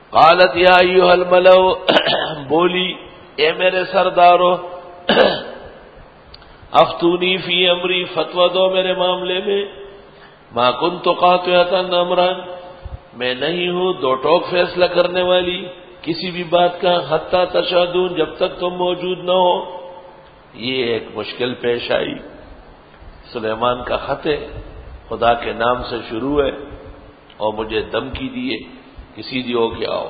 قالت یا ایھا الملأ بولی اے میرے سردارو افتونی فی امری فتویٰ دو میرے معاملے میں ما کنت قاطعۃ امرا میں نہیں ہوں دو ٹوک فیصلہ کرنے والی کسی بھی بات کا حتی تشہدون جب تک تم موجود نہ ہو. یہ ایک مشکل پیش آئی. سلیمان کا خط ہے خدا کے نام سے شروع ہے اور مجھے دھمکی دیے کسی دیو کے آؤ.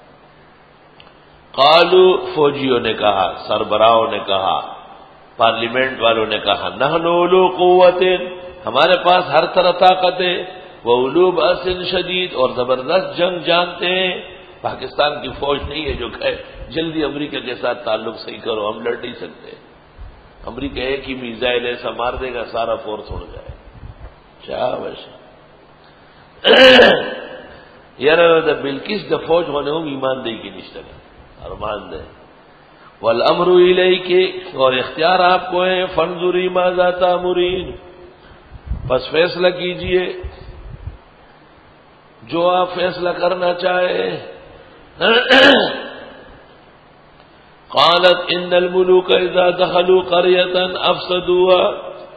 قالو فوجیوں نے کہا سربراہوں نے کہا پارلیمنٹ والوں نے کہا نحن اولو قوت ہمارے پاس ہر طرح طاقت ہے وَأُولُو بَأْسٍ شدید اور زبردست جنگ جانتے ہیں. پاکستان کی فوج نہیں ہے جو کہے جلدی امریکہ کے ساتھ تعلق صحیح کرو ہم لڑ نہیں سکتے. امریکہ ایک ہی میزائل ایسا مار دے گا سارا فورس اڑ جائے. شاباش یار بلکس دا فوج ہونے ہوں ایمان دے کی نشتہ ارمان دے والامر الیک اور اختیار آپ کو ہے فانظری ماذا تأمرین بس فیصلہ کیجئے جو آپ فیصلہ کرنا چاہے. قالت ان الملوک اذا دخلوا قریۃ افسدوها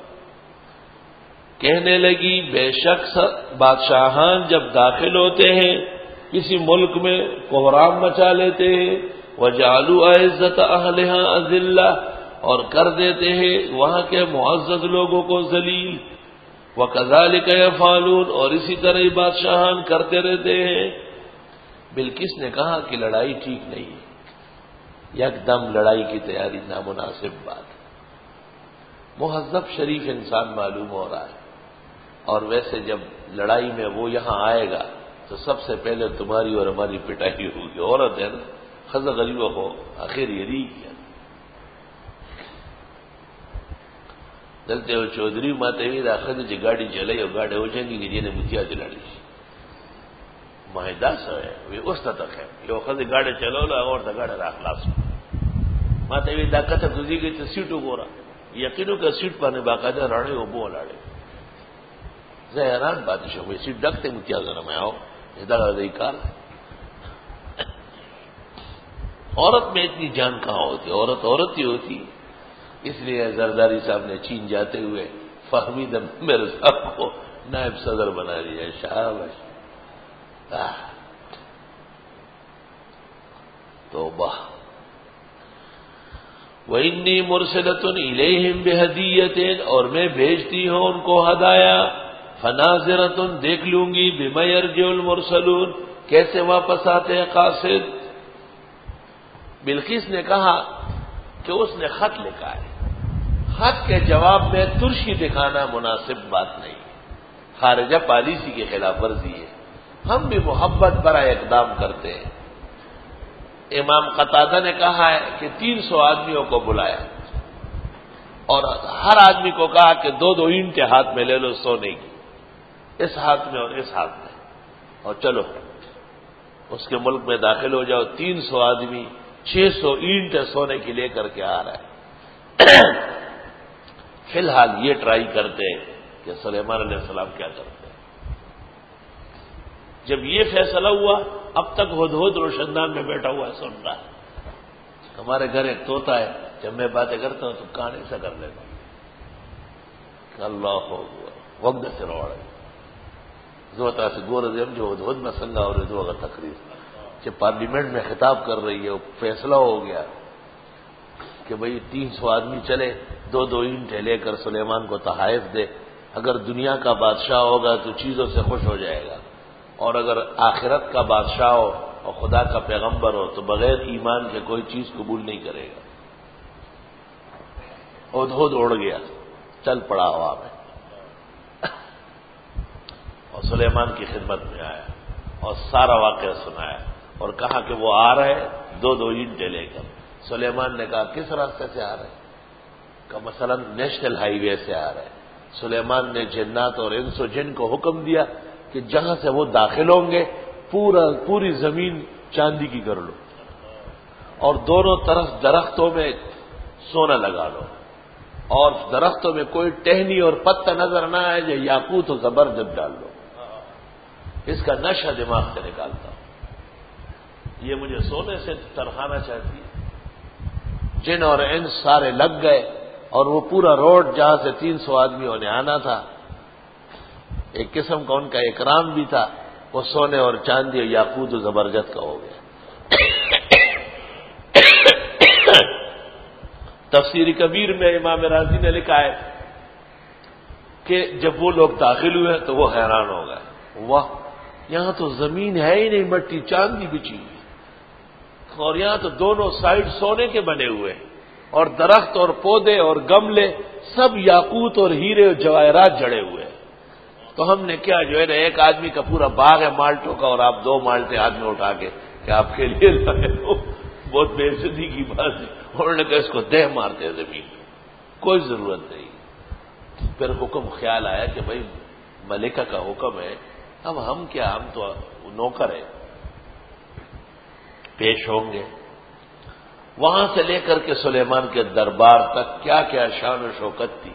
کہنے لگی بے شک بادشاہان جب داخل ہوتے ہیں کسی ملک میں کوحرام مچا لیتے ہیں وجعلوا عزت اہلها اذلہ اور کر دیتے ہیں وہاں کے معزز لوگوں کو ذلیل. وَكَذَلِكَ يَفْعَلُونَ اور اسی طرح ہی بادشاہان کرتے رہتے ہیں. بلقیس نے کہا کہ لڑائی ٹھیک نہیں ہے یک دم لڑائی کی تیاری نامناسب بات ہے. مہذب شریف انسان معلوم ہو رہا ہے اور ویسے جب لڑائی میں وہ یہاں آئے گا تو سب سے پہلے تمہاری اور ہماری پٹائی ہوگی. عورت ہے نا خز غریب ہو آخر یری کیا دلتے ہو چودھری ماتے ہوئی راخد جی گاڑی چلے اور گاڑی ہو جائیں گی کہ جنہیں متیا دلاڑی معاہدہ سو ہے وہ اس تک ہے یہ خود گاڑی چلو لو اور دا گاڑی راخ لاس ماتے ہوئی داکت گزی گئی تو سیٹو گورا یقینوں کا سیٹ پانے باقاعدہ راڑے ہو بو لاڑے زہران بادشاہ ہوئی سیٹ ڈکتے متیا ذرا میں آؤ ادھر آدھی کار عورت میں اتنی جان کہاں ہوتی عورت عورت ہی ہوتی. اس لیے زرداری صاحب نے چین جاتے ہوئے فہمید میرے صاحب کو نائب صدر بنا دیا. شاباش توبہ. وَإِنِّي مُرْسِلَةٌ إِلَيْهِمْ بِهَدِيَّةٍ اور میں بھیجتی ہوں ان کو ہدایہ فَنَاظِرَةٌ دیکھ لوں گی بِمَا يَرْجِعُ الْمُرْسَلُونَ کیسے واپس آتے ہیں قاصد. بلقیس نے کہا کہ اس نے خط لکھا ہے خط کے جواب میں ترشی دکھانا مناسب بات نہیں خارجہ پالیسی کی خلاف ورزی ہے. ہم بھی محبت برا اقدام کرتے ہیں. امام قتادہ نے کہا ہے کہ 300 آدمیوں کو بلایا اور ہر آدمی کو کہا کہ دو دو اینٹیں ہاتھ میں لے لو سونے کی اس ہاتھ میں اور اس ہاتھ میں اور چلو اس کے ملک میں داخل ہو جاؤ. 300 آدمی 600 اینٹیں سونے کی لے کر کے آ رہا ہے. فی الحال یہ ٹرائی کرتے کہ سلیمان علیہ السلام کیا کرتے ہیں. جب یہ فیصلہ ہوا اب تک ہدہد روشندان میں بیٹھا ہوا ہے سن رہا ہے. ہمارے گھر ایک طوطا ہے جب میں باتیں کرتا ہوں تو کان ایسا کر لیتا ہوں اللہ ہو وقت سے روڑ زوتا سے گور جو ہدہد میں سنگا اور دو کا تقریر جب پارلیمنٹ میں خطاب کر رہی ہے فیصلہ ہو گیا کہ بھئی 300 آدمی چلے دو دو اینٹیں لے کر سلیمان کو تحائف دے. اگر دنیا کا بادشاہ ہوگا تو چیزوں سے خوش ہو جائے گا اور اگر آخرت کا بادشاہ ہو اور خدا کا پیغمبر ہو تو بغیر ایمان کے کوئی چیز قبول نہیں کرے گا. ہدہد اڑ گیا چل پڑا ہوا میں اور سلیمان کی خدمت میں آیا اور سارا واقعہ سنایا اور کہا کہ وہ آ رہے دو دو اینٹیں لے کر. سلیمان نے کہا کس راستے سے آ رہے کہ مثلا نیشنل ہائی وے سے آ رہے. سلیمان نے جنات اور انس و جن کو حکم دیا کہ جہاں سے وہ داخل ہوں گے پوری زمین چاندی کی کر لو اور دونوں طرف درختوں میں سونا لگا لو اور درختوں میں کوئی ٹہنی اور پتہ نظر نہ آئے جو یاقوت و زبرجد ڈال لو. اس کا نشہ دماغ سے نکالتا ہوں. یہ مجھے سونے سے ترخانا چاہتی ہے۔ جن اور انس سارے لگ گئے، اور وہ پورا روڈ جہاں سے 300 آدمیوں نے آنا تھا، ایک قسم کا ان کا اکرام بھی تھا، وہ سونے اور چاندی اور یاقوت و زبرجد کا ہو گیا۔ تفسیر کبیر میں امام رازی نے لکھا ہے کہ جب وہ لوگ داخل ہوئے تو وہ حیران ہو گئے، واہ، یہاں تو زمین ہے ہی نہیں، مٹی چاندی بچی ہوئی، اور یہاں تو دونوں سائڈ سونے کے بنے ہوئے، اور درخت اور پودے اور گملے سب یاقوت اور ہیرے اور جواہرات جڑے ہوئے۔ تو ہم نے کیا جو ہے نا، ایک آدمی کا پورا باغ ہے مالٹوں کا، اور آپ 2 مالٹے آدمی اٹھا کے کہ آپ کے لیے لائے ہو، بہت بے عزتی کی بات ہے۔ انہوں نے کہا اس کو دہ مارتے ہیں زمین میں، کوئی ضرورت نہیں۔ پھر حکم خیال آیا کہ بھائی ملکہ کا حکم ہے، اب ہم کیا، ہم تو نوکر ہیں، پیش ہوں گے۔ وہاں سے لے کر کے سلیمان کے دربار تک کیا کیا شان و شوکت تھی۔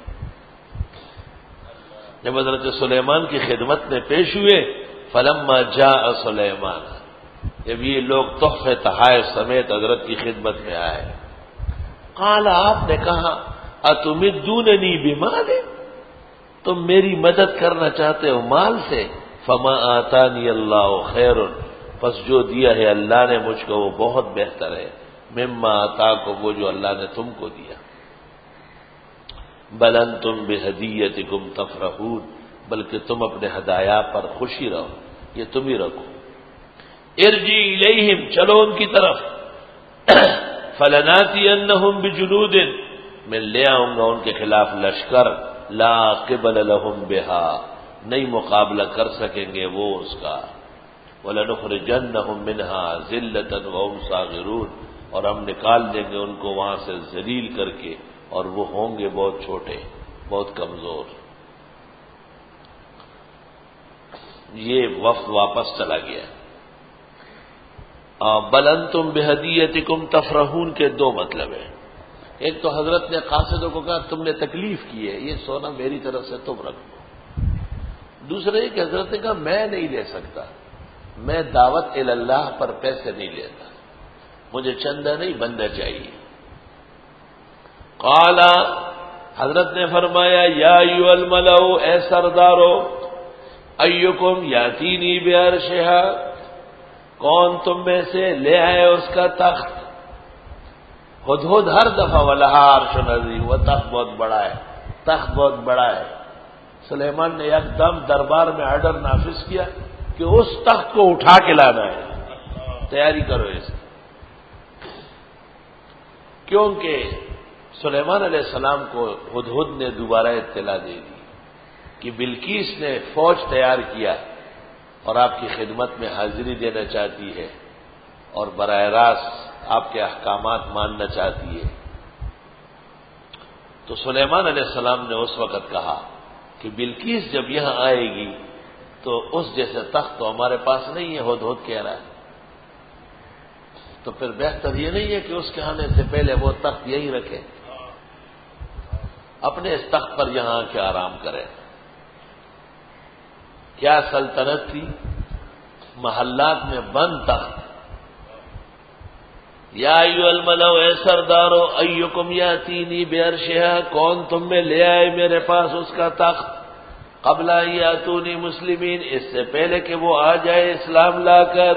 جب حضرت سلیمان کی خدمت میں پیش ہوئے، فلما جاء سلیمان، جب یہ لوگ تحفے تحائف سمیت حضرت کی خدمت میں آئے، قال، آپ نے کہا، اتمدوننی بمال، تم میری مدد کرنا چاہتے ہو مال سے، فما آتانی اللہ خیر، پس جو دیا ہے اللہ نے مجھ کو وہ بہت بہتر ہے، مما آتاکم، وہ جو اللہ نے تم کو دیا، بل انتم بہدیتکم تفرحون، بلکہ تم اپنے ہدایہ پر خوشی رہو، یہ تم ہی رکھو۔ ارجی الیہم، چلو ان کی طرف، فلناتینہم بجنود، میں لے آؤں گا ان کے خلاف لشکر، لا قبل لہم بہا، نہیں مقابلہ کر سکیں گے وہ اس کا، وَلَنُخْرِجَنَّهُم مِّنْهَا ذِلَّةً وَهُمْ صَاغِرُونَ، اور ہم نکال دیں گے ان کو وہاں سے ذلیل کر کے، اور وہ ہوں گے بہت چھوٹے، بہت کمزور۔ یہ وفد واپس چلا گیا۔ بل انتم بہدیتکم تفرحون کے 2 مطلب ہیں۔ ایک تو حضرت نے قاصدوں کو کہا تم نے تکلیف کی ہے، یہ سونا میری طرف سے تم رکھ دو۔ دوسرے کہ حضرت نے کہا میں نہیں لے سکتا، میں دعوت اللہ پر پیسے نہیں لیتا، مجھے چندہ نہیں بندہ چاہیے۔ قال، حضرت نے فرمایا، یا ایھا الملأ، اے سردارو، ایکم یاتینی بعرشھا، کون تم میں سے لے آئے اس کا تخت۔ ہدہد ہر دفعہ ولہا عرش عظیم، وہ تخت بہت بڑا ہے، تخت بہت بڑا ہے۔ سلیمان نے یک دم دربار میں آرڈر نافذ کیا کہ اس تخت کو اٹھا کے لانا ہے، تیاری کرو اس کی۔ کیونکہ سلیمان علیہ السلام کو ہدہد نے دوبارہ اطلاع دے دی کہ بلقیس نے فوج تیار کیا اور آپ کی خدمت میں حاضری دینا چاہتی ہے، اور براہ راست آپ کے احکامات ماننا چاہتی ہے۔ تو سلیمان علیہ السلام نے اس وقت کہا کہ بلقیس جب یہاں آئے گی تو اس جیسے تخت تو ہمارے پاس نہیں ہے، ہدہد کہہ رہا ہے، تو پھر بہتر یہ نہیں ہے کہ اس کے آنے سے پہلے وہ تخت یہی رکھے، اپنے اس تخت پر یہاں کے آرام کرے۔ کیا سلطنت تھی، محلات میں بند تخت۔ یا ایھا الملأ، اے سردارو، ایکم یاتینی بعرشھا، کون تم میں لے آئے میرے پاس اس کا تخت، قبل ان یاتونی مسلمین، اس سے پہلے کہ وہ آ جائے اسلام لا کر۔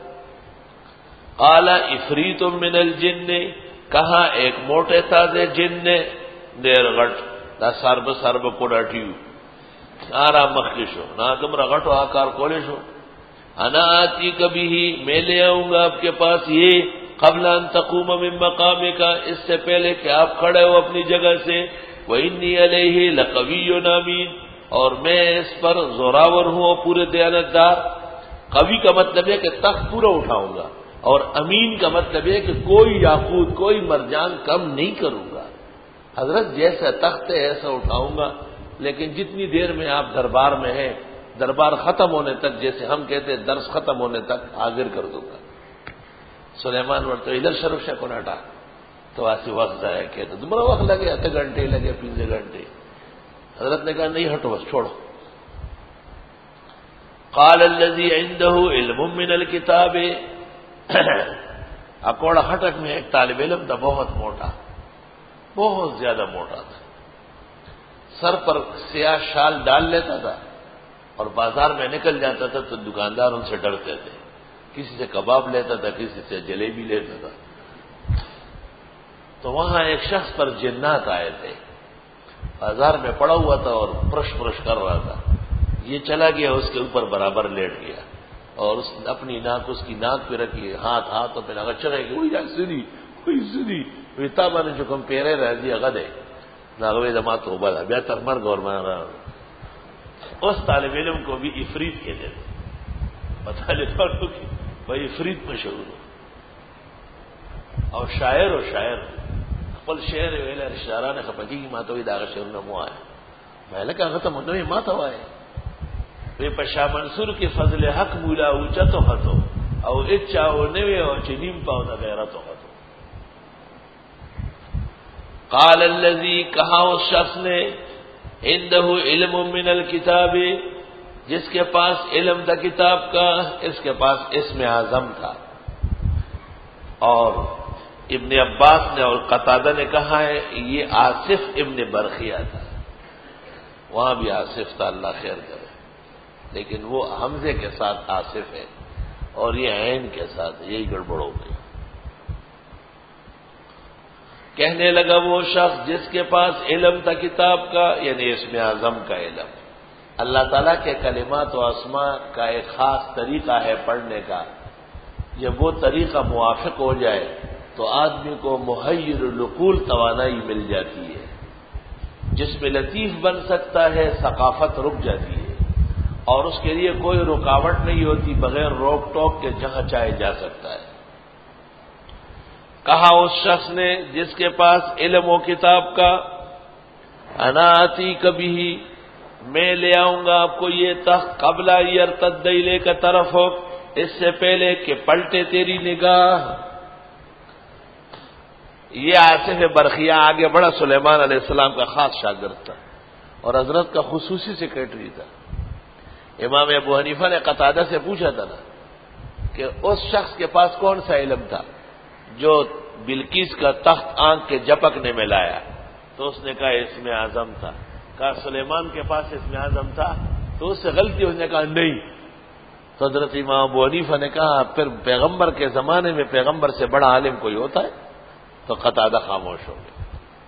قال عفریت من الجن، کہا ایک موٹے تازے جن نے، دیر غٹ دا سرب کوڑاٹیو آرام مخکشو نا گمرا غٹو آکار کولشو، انا آتی کبھی ہی، میں لے آؤں گا آپ کے پاس یہ، قبل ان تقوم من مقامک، اس سے پہلے کہ آپ کھڑے ہو اپنی جگہ سے، وانی علیہ لقوی امین، اور میں اس پر زوراور ہوں اور پورے دیانتدار۔ قوی کا مطلب ہے کہ تخت پورا اٹھاؤں گا، اور امین کا مطلب ہے کہ کوئی یاقوت کوئی مرجان کم نہیں کروں گا۔ حضرت جیسا تخت ہے ایسا اٹھاؤں گا، لیکن جتنی دیر میں آپ دربار میں ہیں، دربار ختم ہونے تک، جیسے ہم کہتے ہیں درس ختم ہونے تک حاضر کر دوں گا۔ سلیمان ورطو ادھر شرف شا کناٹا تو ایسی وقت ضائع کیا، تو تمہارا وقت لگے، آدھے گھنٹے لگے، 15 گھنٹے۔ حضرت نے کہا نہیں ہٹو، بس چھوڑو۔ قال الذی عنده علم من الکتاب، اکوڑا ہٹک میں ایک طالب علم تھا، بہت موٹا، بہت زیادہ موٹا تھا، سر پر سیاہ شال ڈال لیتا تھا اور بازار میں نکل جاتا تھا تو دکاندار ان سے ڈرتے تھے، کسی سے کباب لیتا تھا، کسی سے جلیبی لیتا تھا۔ تو وہاں ایک شخص پر جنات آئے تھے، بازار میں پڑا ہوا تھا اور پرش کر رہا تھا، یہ چلا گیا اس کے اوپر برابر لیٹ گیا اور اس اپنی ناک اس کی ناک پہ رکھی، ہاتھوں پہ لگا چلے گی، وہی سنی وہی سنی ویتابا نے جو کم پیرے رہ دیا غدے ناغوے دما توبہ تھا بہتر مرگ اور مارا۔ اس طالب علم کو بھی عفریت کہتے تھے، بتا لیتا ہوں کہ بھائی عفریت مشہور ہو اور شاعر خپل شعر ویل اشاره نه خپګي ما ته دا شعرونه مو آیا مې لکه هغه ته مونږ ما ته وای په پشا منصور کې فضل حق مولا او چتو خطو او اچاو نه وی او چې نیم پاو د غیرت خطو۔ قال الذي کہا اس شخص نے عنده علم من الكتاب، جس کے پاس علم تھا کتاب کا، اس کے پاس اسم اعظم تھا۔ اور ابن عباس نے اور قتادہ نے کہا ہے یہ آصف ابن برخیہ تھا، وہاں بھی آصف تھا، اللہ خیر کرے، لیکن وہ حمزے کے ساتھ آصف ہے اور یہ عین کے ساتھ، یہی گڑبڑ ہو گئی۔ کہنے لگا وہ شخص جس کے پاس علم تھا کتاب کا، یعنی اسم اعظم کا علم، اللہ تعالیٰ کے کلمات و اسماء کا ایک خاص طریقہ ہے پڑھنے کا، جب وہ طریقہ موافق ہو جائے تو آدمی کو محیر العقول توانائی مل جاتی ہے، جس میں لطیف بن سکتا ہے، ثقافت رک جاتی ہے اور اس کے لیے کوئی رکاوٹ نہیں ہوتی، بغیر روک ٹوک کے جہاں چاہے جا سکتا ہے۔ کہا اس شخص نے جس کے پاس علم و کتاب کا، انا آتی کبھی میں لے آؤں گا آپ کو یہ تخت، قبل یرتد الیک طرفک، اس سے پہلے کہ پلٹے تیری نگاہ۔ یہ آصف برخیہ آگے بڑا سلیمان علیہ السلام کا خاص شاگرد تھا اور حضرت کا خصوصی سیکرٹری تھا۔ امام ابو حنیفہ نے قتادہ سے پوچھا تھا نا کہ اس شخص کے پاس کون سا علم تھا جو بلقیس کا تخت آنکھ کے جھپکنے میں لایا، تو اس نے کہا اسم اعظم تھا۔ کہا سلیمان کے پاس اسم اعظم تھا، تو اس سے غلطی اس نے کہا نہیں۔ تو حضرت امام ابو حنیفہ نے کہا پھر پیغمبر کے زمانے میں پیغمبر سے بڑا عالم کوئی ہوتا ہے؟ تو قتادہ خاموش ہو گئے۔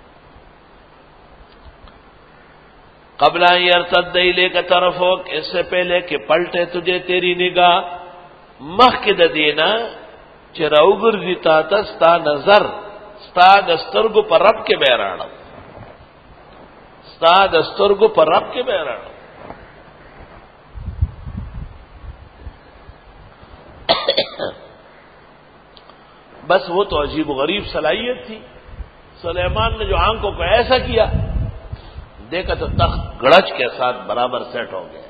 قبل ان یرتد الیک طرفک، اس سے پہلے کہ پلٹے تجھے تیری نگاہ، مخکې د دینا چې راوګرځي تا ته ستا نظر، ستا د سترګو په رب کې به راړم، ستا د سترګو په رب کې به راړم۔ بس وہ تو عجیب و غریب صلاحیت تھی۔ سلیمان نے جو آنکھوں کو ایسا کیا، دیکھا تو تخت گڑچ کے ساتھ برابر سیٹ ہو گیا۔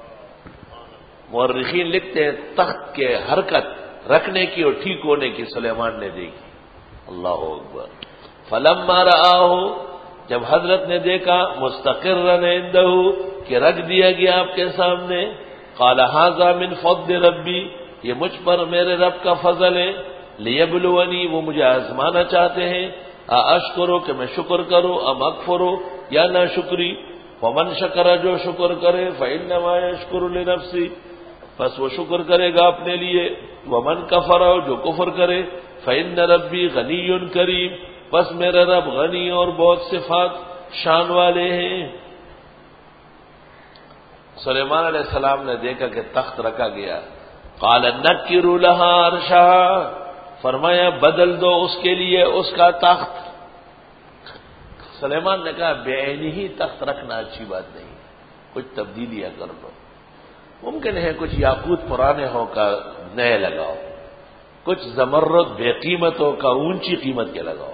مورخین لکھتے ہیں تخت کے حرکت رکھنے کی اور ٹھیک ہونے کی سلیمان نے دیکھی۔ اللہ اکبر۔ فلما رآہ، جب حضرت نے دیکھا مستقرا عندہ کہ رکھ دیا گیا آپ کے سامنے، قال ھذا من فضل ربی، یہ مجھ پر میرے رب کا فضل ہے، لیبلونی، وہ مجھے آزمانا چاہتے ہیں، اشکرو کہ میں شکر کروں، ام اکفرو یا نہ شکری، ومن شکر، جو شکر کرے، فانما یشکر لنفسی، بس وہ شکر کرے گا اپنے لیے، ومن کفر، جو کفر کرے، فان ربی غنی کریم، بس میرا رب غنی اور بہت صفات شان والے ہیں۔ سلیمان علیہ السلام نے دیکھا کہ تخت رکھا گیا، قال نکروا لها عرشها، فرمایا بدل دو اس کے لیے اس کا تخت۔ سلیمان نے کہا بے عینی ہی تخت رکھنا اچھی بات نہیں، کچھ تبدیلیاں کر دو، ممکن ہے کچھ یاقوت پرانے ہو کا نئے لگاؤ، کچھ زمرد بے قیمتوں کا اونچی قیمت کے لگاؤ،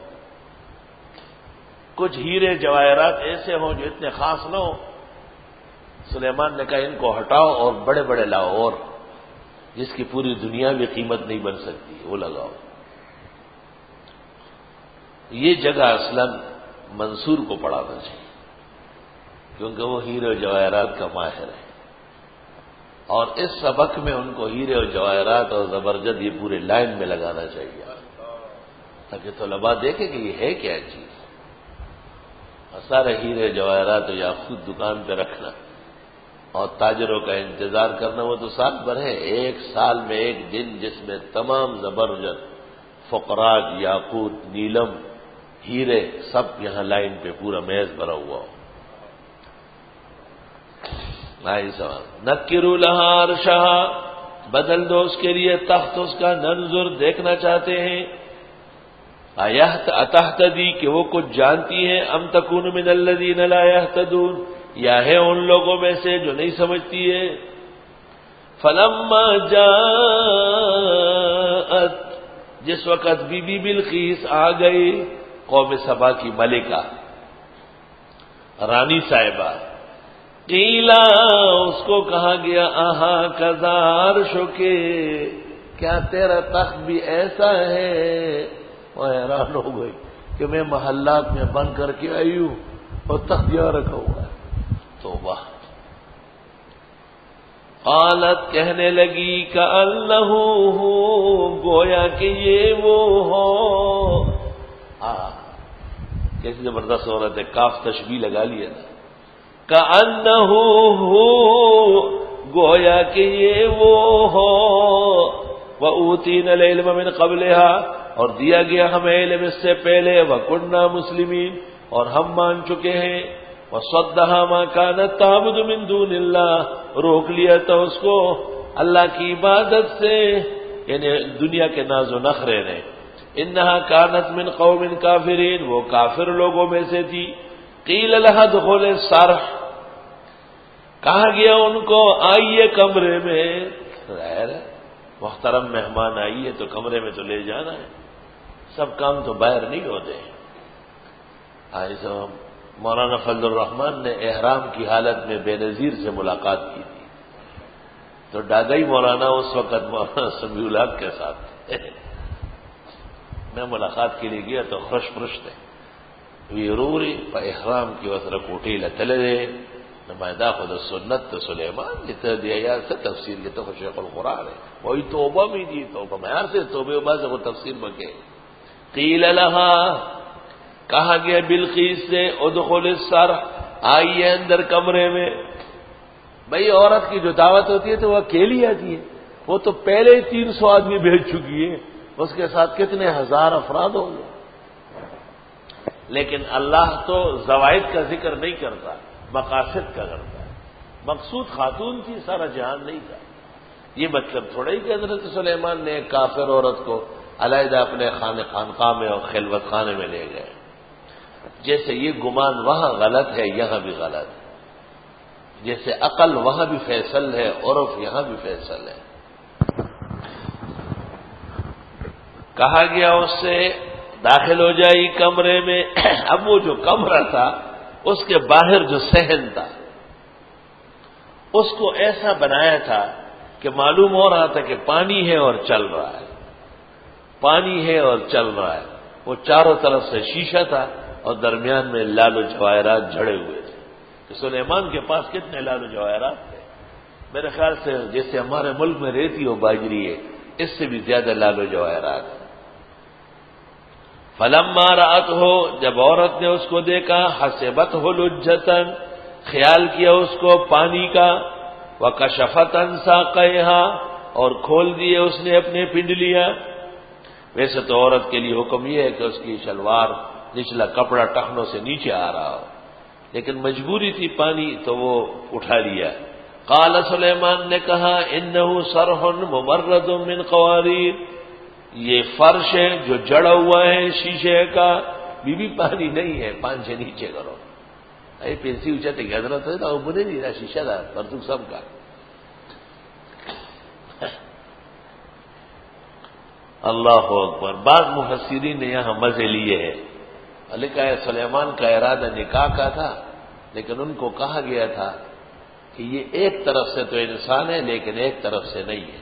کچھ ہیرے جواہرات ایسے ہوں جو اتنے خاص نہ ہو۔ سلیمان نے کہا ان کو ہٹاؤ اور بڑے بڑے لاؤ، اور جس کی پوری دنیا بھی قیمت نہیں بن سکتی وہ لگاؤ۔ یہ جگہ اصلاً منصور کو پڑھانا چاہیے کیونکہ وہ ہیرے جواہرات کا ماہر ہے۔ اور اس سبق میں ان کو ہیرے اور جواہرات اور زبرجد یہ پورے لائن میں لگانا چاہیے تاکہ طلباء دیکھیں کہ یہ ہے کیا چیز. اور سارے ہیرے جواہرات اور یاقوت دکان پہ رکھنا اور تاجروں کا انتظار کرنا، وہ تو سال بھر ہے. ایک سال میں ایک دن جس میں تمام زبرجد فقراج، یاقوت، نیلم، ہیرے سب یہاں لائن پہ پورا میز بھرا ہوا ہو. سوال نکروا لہا عرشہا، بدل دو اس کے لیے تخت اس کا، ننظر دیکھنا چاہتے ہیں، اتہتدی کہ وہ کچھ جانتی ہیں، ام تکون من الذین لا یہتدون یا ہے ان لوگوں میں سے جو نہیں سمجھتی ہے. فلما جاءت، جس وقت بی بی بلقیس آ گئی، قوم سبا کی ملکہ رانی صاحبہ، قیلا اس کو کہا گیا آہا کذار شکے، کیا تیرا تخت بھی ایسا ہے؟ وہ حیران ہو گئی کہ میں محلات میں بند کر کے آئی ہوں اور تخت یہاں رکھا ہوا ہے. توبہ. قالت کہنے لگی کأنہ ہو، گویا کہ یہ وہ ہو. کیسی زبردست عورت ہے، کاف تشبیہ لگا لیا نا. کأنہ ہو، گویا کہ یہ وہ ہو. وَأُوتِينَا الْعِلْمَ مِنْ قَبْلِهَا، اور دیا گیا ہمیں علم اس سے پہلے. وَكُنَّا مُسْلِمِينَ، اور ہم مان چکے ہیں. وَصَدَّهَا مَا كَانَتْ تَعْبُدُ مِن دُونِ اللَّهِ، روک لیا تھا اس کو اللہ کی عبادت سے، یعنی دنیا کے ناز و نخرے نے. انہا کانت من قوم کافرین، وہ کافر لوگوں میں سے تھی. قیل لہا دخول الصرح، کہا گیا ان کو آئیے کمرے میں. ظاہر ہے محترم مہمان آئیے تو کمرے میں تو لے جانا ہے، سب کام تو باہر نہیں ہوتے ہیں. مولانا فضل الرحمان نے احرام کی حالت میں بے نظیر سے ملاقات کی تھی، تو ڈاگئی مولانا اس وقت مولانا سمیع الحق کے ساتھ تھے. میں ملاقات کے لیے گیا تو خوش پرش تھے. ویروری احرام کی وسر کوٹی لتلے نمائدہ خود سنت تو سلیمان جتنا دیا یار سے تفسیر کے تو شیخ القرآن ہے، وہی توبہ بھی دی، توبہ معیار سے توبہ بعد سے وہ تفسیر بکے. قیل لہا، کہا گیا بلقیس سے ادخل الصرح، آئیے اندر کمرے میں. بھئی عورت کی جو دعوت ہوتی ہے تو وہ اکیلی آتی ہے، وہ تو پہلے ہی 300 آدمی بھیج چکی ہے، اس کے ساتھ کتنے ہزار افراد ہوں گے. لیکن اللہ تو زوائد کا ذکر نہیں کرتا، مقاصد کا کرتا ہے. مقصود خاتون تھی، سارا جہان نہیں تھا. یہ مطلب تھوڑا ہی کہ حضرت سلیمان نے ایک کافر عورت کو علیحدہ اپنے خانقاہ میں اور خلوت خانے میں لے گئے. جیسے یہ گمان وہاں غلط ہے یہاں بھی غلط ہے، جیسے عقل وہاں بھی فیصل ہے، عرف یہاں بھی فیصل ہے. کہا گیا اس سے داخل ہو جائی کمرے میں. اب وہ جو کمرہ تھا اس کے باہر جو صحن تھا اس کو ایسا بنایا تھا کہ معلوم ہو رہا تھا کہ پانی ہے اور چل رہا ہے، پانی ہے اور چل رہا ہے. وہ چاروں طرف سے شیشہ تھا اور درمیان میں لال و جواہرات جڑے ہوئے تھے. کہ سلیمان کے پاس کتنے لال و جواہرات تھے؟ میرے خیال سے جیسے ہمارے ملک میں ریتی و باجری ہے، اس سے بھی زیادہ لال و جواہرات. فلما رأتہ، جب عورت نے اس کو دیکھا، حسبتہ لجۃ، خیال کیا اس کو پانی کا. وکشفت عن ساقیہا، اور کھول دیے اس نے اپنے پنڈلیاں. ویسے تو عورت کے لیے حکم یہ ہے کہ اس کی شلوار نچلا کپڑا ٹخنوں سے نیچے آ رہا ہو، لیکن مجبوری تھی پانی تو وہ اٹھا لیا. قال سلیمان نے کہا انہ صرح ممرد من قواریر، یہ فرش ہے جو جڑا ہوا ہے شیشے کا. بی پانی نہیں ہے، پان سے نیچے کرو. اے پینسی اچھتے کہ حضرت ہے نا وہ بنے نہیں رہا شیشہ دار پرتو سب کا. اللہ اکبر. بعض مفسرین نے یہاں مزے لیے ہیں، لکھا ہے سلیمان کا ارادہ نکاح کا تھا، لیکن ان کو کہا گیا تھا کہ یہ ایک طرف سے تو انسان ہے لیکن ایک طرف سے نہیں ہے.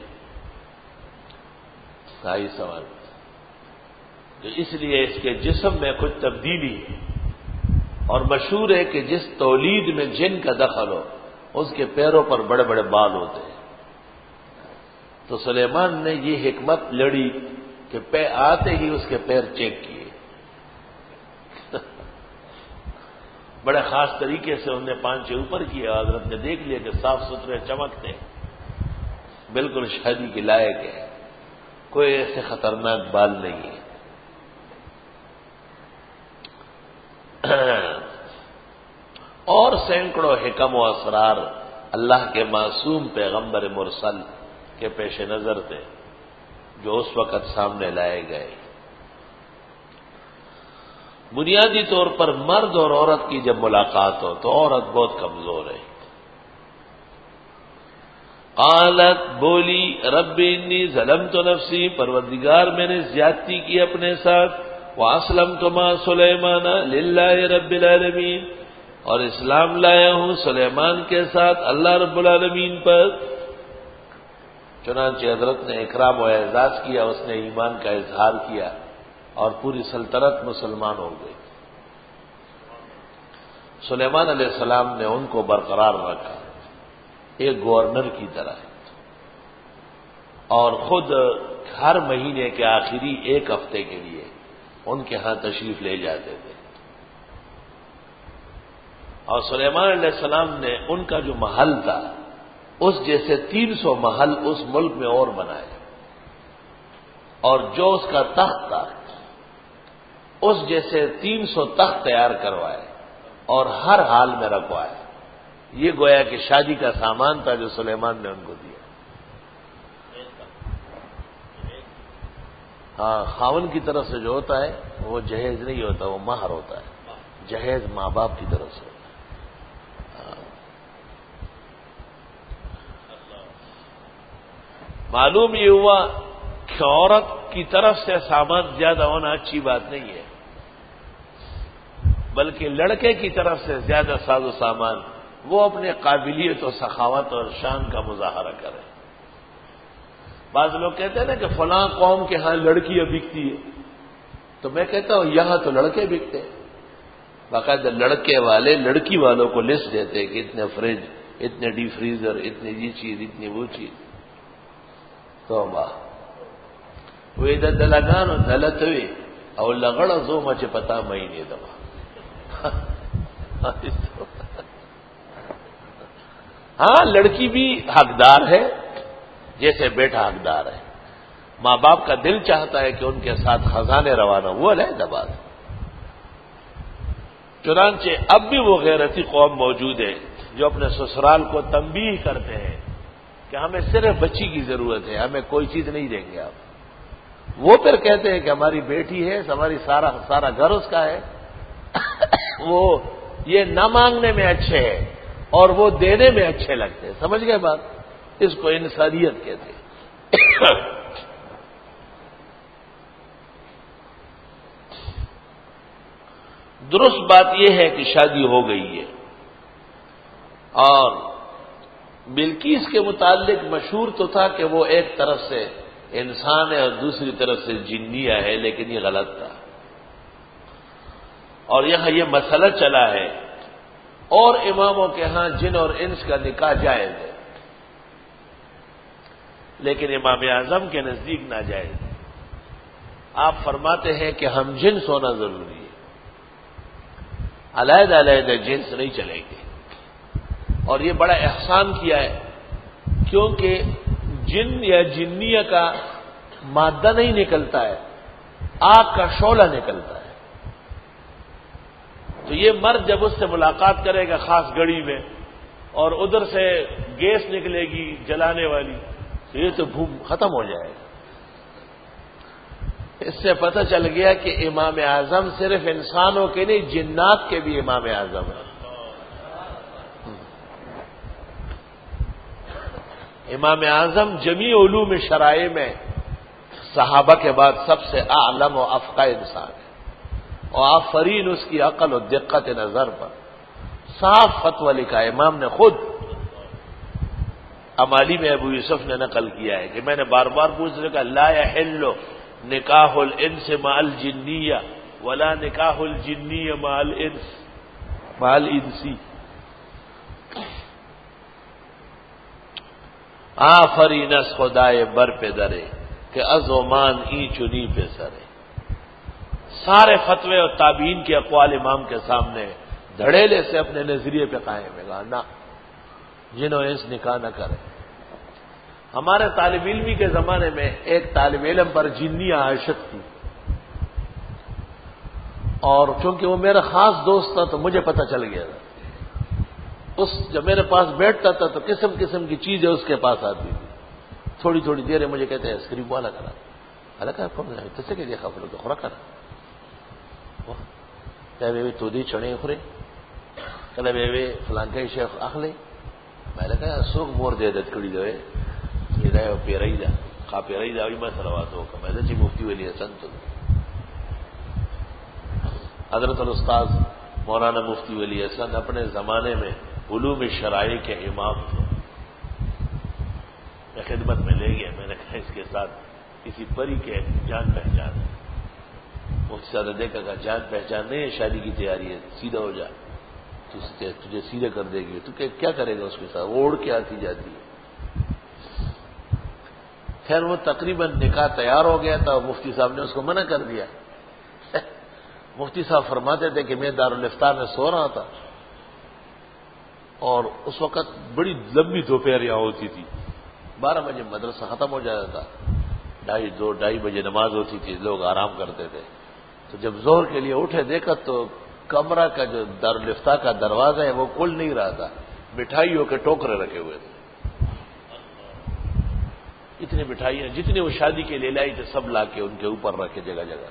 صحیح سوال. تو اس لیے اس کے جسم میں کچھ تبدیلی ہے، اور مشہور ہے کہ جس تولید میں جن کا دخل ہو اس کے پیروں پر بڑے بڑے بال ہوتے ہیں. تو سلیمان نے یہ حکمت لڑی کہ آتے ہی اس کے پیر چیک کیے، بڑے خاص طریقے سے انہوں نے پانچے اوپر کیے، حضرت نے دیکھ لیا کہ صاف ستھرے چمکتے، بالکل شادی کے لائق ہے، کوئی ایسے خطرناک بال نہیں ہے۔ اور سینکڑوں حکم و اسرار اللہ کے معصوم پیغمبر مرسل کے پیش نظر تھے جو اس وقت سامنے لائے گئے۔ بنیادی طور پر مرد اور عورت کی جب ملاقات ہو تو عورت بہت کمزور ہے۔ قالت، بولی، رب انی ظلمت نفسی، پروردگار میں نے زیادتی کی اپنے ساتھ، واسلمت مع سلیمان للہ رب العالمین، اور اسلام لایا ہوں سلیمان کے ساتھ اللہ رب العالمین پر۔ چنانچہ حضرت نے اکرام و اعزاز کیا، اس نے ایمان کا اظہار کیا اور پوری سلطنت مسلمان ہو گئی۔ سلیمان علیہ السلام نے ان کو برقرار رکھا ایک گورنر کی طرح، اور خود ہر مہینے کے آخری ایک ہفتے کے لیے ان کے ہاں تشریف لے جاتے تھے، اور سلیمان علیہ السلام نے ان کا جو محل تھا اس جیسے 300 محل اس ملک میں اور بنائے، اور جو اس کا تخت تھا اس جیسے 300 تخت تیار کروائے اور ہر حال میں رکھوائے۔ یہ گویا کہ شادی کا سامان تھا جو سلیمان نے ان کو دیا۔ ہاں، خاون کی طرف سے جو ہوتا ہے وہ جہیز نہیں ہوتا، وہ مہر ہوتا ہے، جہیز ماں باپ کی طرف سے ہوتا ہے۔ معلوم یہ ہوا کہ عورت کی طرف سے سامان زیادہ ہونا اچھی بات نہیں ہے، بلکہ لڑکے کی طرف سے زیادہ ساز و سامان، وہ اپنے قابلیت و سخاوت اور شان کا مظاہرہ کرے۔ بعض لوگ کہتے ہیں نا کہ فلاں قوم کے ہاں لڑکیاں بکتی ہے، تو میں کہتا ہوں یہاں تو لڑکے بکتے ہیں، باقاعدہ لڑکے والے لڑکی والوں کو لسٹ دیتے کہ اتنے فریج، اتنے ڈی فریزر، اتنی یہ چیز، اتنی وہ چیز۔ توبہ وہ ادھر دلگانو دلت ہوئی اور لگڑ زو مچے پتا میں نہیں دبا۔ ہاں، لڑکی بھی حقدار ہے جیسے بیٹا حقدار ہے، ماں باپ کا دل چاہتا ہے کہ ان کے ساتھ خزانے روانہ، وہ علیحدہ بات ہے۔ چنانچہ اب بھی وہ غیرتی قوم موجود ہے جو اپنے سسرال کو تنبیہ کرتے ہیں کہ ہمیں صرف بچی کی ضرورت ہے، ہمیں کوئی چیز نہیں دیں گے آپ۔ وہ پھر کہتے ہیں کہ ہماری بیٹی ہے، ہماری سارا گھر اس کا ہے۔ وہ یہ نہ مانگنے میں اچھے ہیں اور وہ دینے میں اچھے لگتے ہیں، سمجھ گئے بات؟ اس کو انسانیت کہتے ہیں۔ درست بات یہ ہے کہ شادی ہو گئی ہے، اور بلقیس کے متعلق مشہور تو تھا کہ وہ ایک طرف سے انسان ہے اور دوسری طرف سے جنیہ ہے، لیکن یہ غلط تھا، اور یہاں یہ مسئلہ چلا ہے، اور اماموں کے ہاں جن اور انس کا نکاح جائز ہے، لیکن امام اعظم کے نزدیک ناجائز ہے۔ آپ فرماتے ہیں کہ ہم جنس ہونا ضروری ہے، علیحدہ علیحدہ جنس نہیں چلیں گے، اور یہ بڑا احسان کیا ہے، کیونکہ جن یا جنیہ کا مادہ نہیں نکلتا ہے، آگ کا شعلہ نکلتا ہے۔ تو یہ مرد جب اس سے ملاقات کرے گا خاص گڑی میں، اور ادھر سے گیس نکلے گی جلانے والی، تو یہ تو بھوم ختم ہو جائے گا۔ اس سے پتہ چل گیا کہ امام اعظم صرف انسانوں کے نہیں، جنات کے بھی امام اعظم ہیں۔ امام اعظم جمیع علوم شرائع میں صحابہ کے بعد سب سے اعلم و افقہ انسان ہے، اور آفرین اس کی عقل و دقت نظر پر۔ صاف فتویٰ لکھا ہے امام نے خود، امالی میں ابو یوسف نے نقل کیا ہے کہ میں نے بار بار پوچھنے کا، لا یحل نکاح الانس مع الجنیہ ولا نکاح الجنیہ مع الانس مع الانسی۔ آفرینس خدائے بر پہ درے کہ ازومان ای چنی پہ سرے. سارے فتوے اور تابعین کے اقوال امام کے سامنے دھڑیلے سے اپنے نظریے پہ قائم ہے گا نہ جنہوں اس نکاح نہ کرے. ہمارے طالب علمی کے زمانے میں ایک طالب علم پر جنی عاشق تھی، اور چونکہ وہ میرا خاص دوست تھا تو مجھے پتہ چل گیا تھا. جب میرے پاس بیٹھتا تھا تو قسم قسم کی چیزیں اس کے پاس آتی تھی. تھوڑی تھوڑی دیر مجھے کہتے ہیں اسکریم والا کرا الگ کیسے کہ دیکھا بولو تو خورا کرا بے تو دی چڑے خورے کل بے فلان کے شیخ اخلے میں نے کہا سوکھ مور دے دت کڑی دے پیرائی دا خا پیرائی دا میں سلوات ہو میں نے جی مفتی ولی حسن تو حضرت الاستاذ مولانا مفتی ولی حسن اپنے زمانے میں علوم شرائع کے امام تھے. میں خدمت میں لے گیا، میں نے کہا اس کے ساتھ کسی پری کے جان پہچان ہے. مفتی صاحب نے دیکھا کہ جان پہچان نہیں ہے، شادی کی تیاری ہے، سیدھا ہو جا تجھے سیدھے کر دے گی. تو کیا کرے گا اس کے ساتھ؟ اوڑھ کے آتی جاتی ہے. خیر وہ تقریباً نکاح تیار ہو گیا تھا، مفتی صاحب نے اس کو منع کر دیا. مفتی صاحب فرماتے تھے کہ میں دارالفتہ میں سو رہا تھا اور اس وقت بڑی لمبی دوپہریاں ہوتی تھی. 12 بجے مدرسہ ختم ہو جاتا تھا، 2:30 بجے نماز ہوتی تھی، لوگ آرام کرتے تھے. تو جب ظہر کے لیے اٹھے دیکھا تو کمرہ کا جو دارالفتہ کا دروازہ ہے وہ کھل نہیں رہا تھا، مٹھائیوں کے ٹوکرے رکھے ہوئے تھے. اتنی مٹھائیاں جتنی وہ شادی کے لیے لائی تھے سب لا کے ان کے اوپر رکھے جگہ جگہ.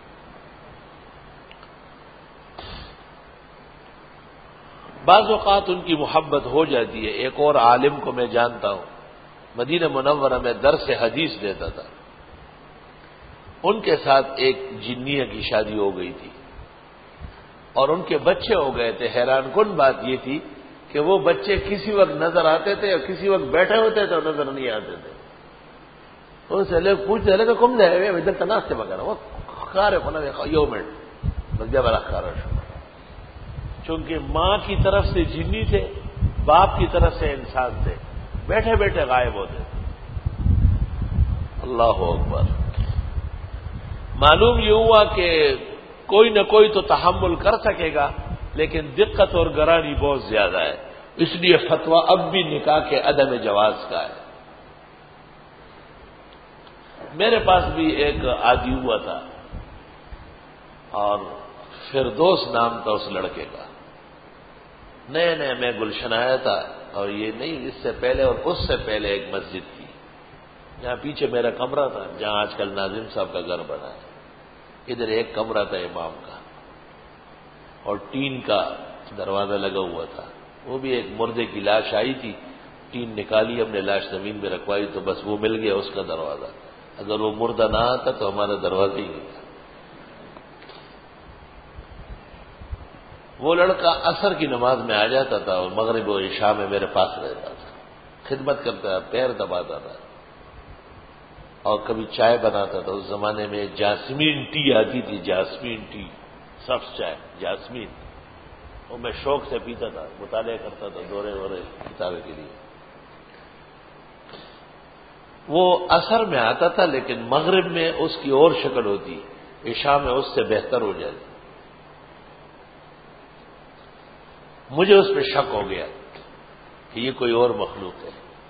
بعض اوقات ان کی محبت ہو جاتی ہے. ایک اور عالم کو میں جانتا ہوں، مدینہ منورہ میں درس حدیث دیتا تھا. ان کے ساتھ ایک جنیہ کی شادی ہو گئی تھی اور ان کے بچے ہو گئے تھے. حیران کن بات یہ تھی کہ وہ بچے کسی وقت نظر آتے تھے اور کسی وقت بیٹھے ہوتے تھے اور نظر نہیں آتے تھے. ان سے لوگ پوچھتے رہے کہ کم جائے ادھر تناس سے وغیرہ وہ خارے ہونا یو منٹ لگ جائے بڑا خارش. چونکہ ماں کی طرف سے جنی تھے، باپ کی طرف سے انسان تھے، بیٹھے بیٹھے غائب ہوتے تھے. اللہ اکبر. معلوم یہ ہوا کہ کوئی نہ کوئی تو تحمل کر سکے گا لیکن دقت اور گرانی بہت زیادہ ہے. اس لیے فتویٰ اب بھی نکاح کے عدم جواز کا ہے. میرے پاس بھی ایک عادی ہوا تھا اور فردوس نام تھا اس لڑکے کا. نئے نئے میں گلشن آیا تھا اور یہ نہیں اس سے پہلے اور اس سے پہلے ایک مسجد تھی جہاں پیچھے میرا کمرہ تھا جہاں آج کل ناظم صاحب کا گھر بنا ہے. ادھر ایک کمرہ تھا امام کا اور ٹین کا دروازہ لگا ہوا تھا. وہ بھی ایک مردے کی لاش آئی تھی، ٹین نکالی، ہم نے لاش زمین میں رکھوائی تو بس وہ مل گیا اس کا دروازہ. اگر وہ مردہ نہ آتا تو ہمارا دروازہ ہی نہیں تھا. وہ لڑکا عصر کی نماز میں آ جاتا تھا اور مغرب و عشاء میں میرے پاس رہتا تھا، خدمت کرتا تھا، پیر دباتا تھا اور کبھی چائے بناتا تھا. اس زمانے میں جاسمین ٹی آتی تھی، جاسمین ٹی، سبز چائے جاسمین، وہ میں شوق سے پیتا تھا، مطالعہ کرتا تھا دورے وورے کتابیں کے لیے. وہ عصر میں آتا تھا لیکن مغرب میں اس کی اور شکل ہوتی، عشاء میں اس سے بہتر ہو جاتی. مجھے اس پہ شک ہو گیا کہ یہ کوئی اور مخلوق ہے.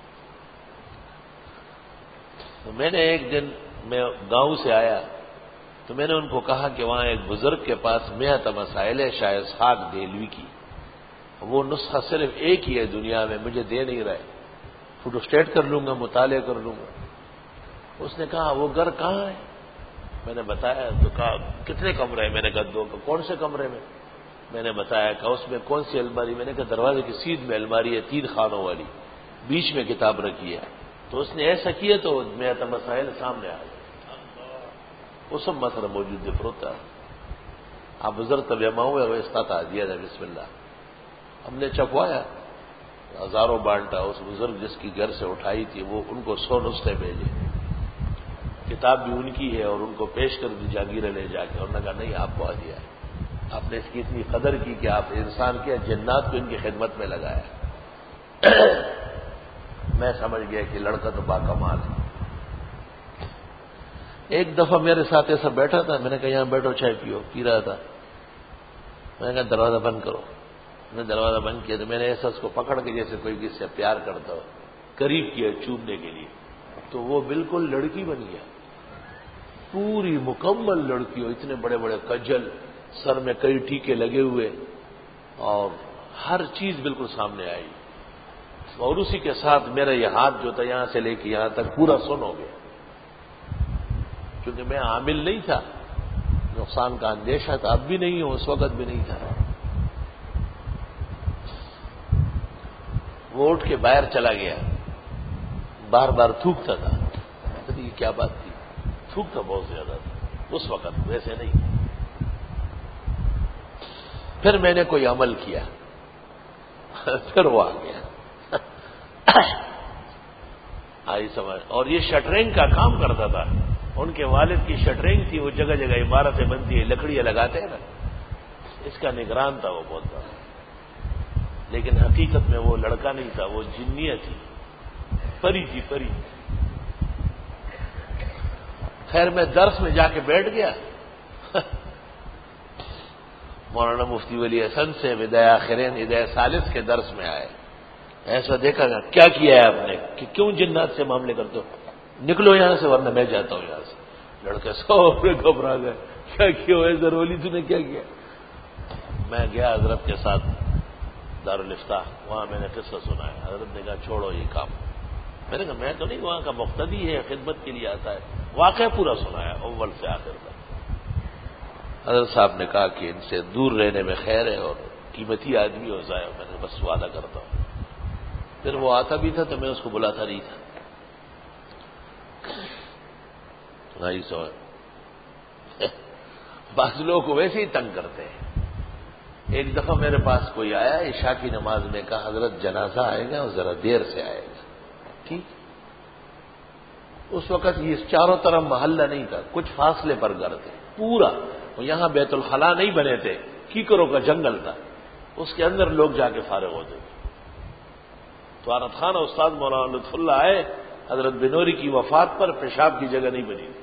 تو میں نے ایک دن میں گاؤں سے آیا تو میں نے ان کو کہا کہ وہاں ایک بزرگ کے پاس 100 مسائل ہے شاہ اسحاق دہلوی کی، وہ نسخہ صرف ایک ہی ہے دنیا میں، مجھے دے نہیں رہے، فوٹو اسٹیٹ کر لوں گا، مطالعہ کر لوں گا. اس نے کہا وہ گھر کہاں ہے؟ میں نے بتایا تو کہا کتنے کمرے ہیں؟ میں نے کہا 2. کون سے کمرے میں؟ میں نے بتایا کہ اس میں کون سی الماری؟ میں نے کہا دروازے کی سیدھ میں الماری ہے 3 خانوں والی، بیچ میں کتاب رکھی ہے. تو اس نے ایسا کیا تو 100 مسائل سامنے آ گئے. وہ سب مسئلہ موجود ہے فروتا. آپ بزرگ تب جمع ہوئے وہ استطاع دیا تھا. بسم اللہ ہم نے چھپوایا، ہزاروں بانٹا. اس بزرگ جس کی گھر سے اٹھائی تھی وہ ان کو 100 نسخے بھیجے، کتاب بھی ان کی ہے اور ان کو پیش کر دی جاگیریں لے جا کے. اور نے کہا نہیں آپ کو آ دیا ہے، آپ نے اس کی اتنی قدر کی کہ آپ انسان کے جنات کو ان کی خدمت میں لگایا. میں سمجھ گیا کہ لڑکا تو باکمال ہے۔ ایک دفعہ میرے ساتھ ایسا بیٹھا تھا، میں نے کہا یہاں بیٹھو چائے پیو، پی رہا تھا، میں نے کہا دروازہ بند کرو، میں نے دروازہ بند کیا تو میں نے ایسا اس کو پکڑ کے جیسے کوئی کس سے پیار کرتا ہو قریب کیا چومنے کے لیے، تو وہ بالکل لڑکی بن گیا، پوری مکمل لڑکی ہو، اتنے بڑے بڑے کجل، سر میں کئی ٹیکے لگے ہوئے اور ہر چیز بالکل سامنے آئی، اور اسی کے ساتھ میرا یہ ہاتھ جو تھا یہاں سے لے کے یہاں تک پورا سن ہو گیا، کیونکہ میں عامل نہیں تھا، نقصان کا اندیشہ تھا، اب بھی نہیں ہوں، اس وقت بھی نہیں تھا۔ وہ اٹھ کے باہر چلا گیا، بار بار تھوکتا تھا، یہ کیا بات تھی، تھوکتا بہت زیادہ تھا اس وقت، ویسے نہیں۔ پھر میں نے کوئی عمل کیا، پھر وہ آ گیا، آئی سمجھ۔ اور یہ شٹرنگ کا کام کرتا تھا، ان کے والد کی شٹرنگ تھی، وہ جگہ جگہ عمارتیں بنتی ہیں، لکڑیاں لگاتے ہیں نا، اس کا نگران تھا وہ بہت بڑا، لیکن حقیقت میں وہ لڑکا نہیں تھا، وہ جنیہ تھی، پری تھی، پری۔ خیر میں درس میں جا کے بیٹھ گیا، مولانا مفتی ولی حسن سے وداع آخرین ہدایہ ثالث کے درس میں آئے، ایسا دیکھا گا کیا کیا ہے آپ نے کہ کیوں جنات سے معاملے کرتے ہو، نکلو یہاں سے ورنہ میں جاتا ہوں یہاں سے۔ لڑکے سب گھبرا گئے، کیا کیا ہے ضروری، تو نے کیا کیا؟ میں گیا حضرت کے ساتھ دارالفتاح، وہاں میں نے قصہ سنا ہے، حضرت نے کہا چھوڑو یہ کام، میں نے کہا میں تو نہیں وہاں کا مقتدی ہے، خدمت کے لیے آتا ہے، واقعہ پورا سنا ہے اول سے آخر تک۔ حضرت صاحب نے کہا کہ ان سے دور رہنے میں خیر ہے، اور قیمتی آدمی ہو جائے، میں نے بس وعدہ کرتا ہوں۔ پھر وہ آتا بھی تھا تو میں اس کو بلاتا نہیں تھا، نہیں سمجھ، بعض لوگ کو ویسے ہی تنگ کرتے ہیں۔ ایک دفعہ میرے پاس کوئی آیا عشاء کی نماز میں، کہا حضرت جنازہ آئے گا اور ذرا دیر سے آئے گا، ٹھیک۔ اس وقت یہ چاروں طرف محلہ نہیں تھا، کچھ فاصلے پر گھر تھے پورا، یہاں بیت الخلاء نہیں بنے تھے، کیکروں کا جنگل تھا، اس کے اندر لوگ جا کے فارغ ہوتے تھے۔ تو عارف خان استاد مولانا لطف اللہ آئے، حضرت بنوری کی وفات پر پیشاب کی جگہ نہیں بنی تھی،